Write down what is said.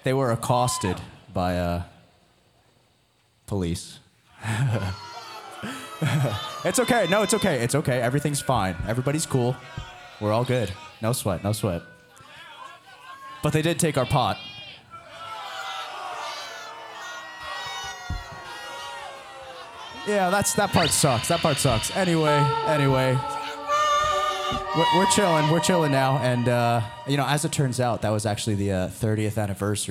They were accosted by police. It's okay. No, it's okay. It's okay. Everything's fine. Everybody's cool. We're all good. No sweat. No sweat. But they did take our pot. Yeah, that part sucks. That part sucks. Anyway. We're chilling. We're chilling now. And, as it turns out, that was actually the 30th anniversary